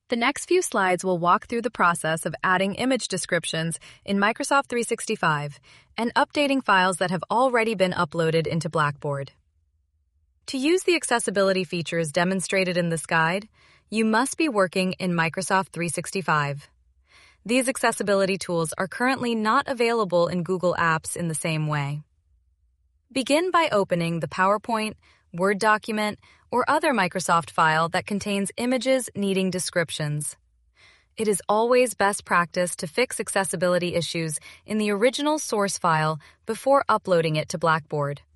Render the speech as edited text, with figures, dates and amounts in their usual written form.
The next few slides will walk through the process of adding image descriptions in Microsoft 365 and updating files that have already been uploaded into Blackboard. To use the accessibility features demonstrated in this guide, you must be working in Microsoft 365. These accessibility tools are currently not available in Google Apps in the same way. Begin by opening the PowerPoint, Word document, or other Microsoft file that contains images needing descriptions. It is always best practice to fix accessibility issues in the original source file before uploading it to Blackboard.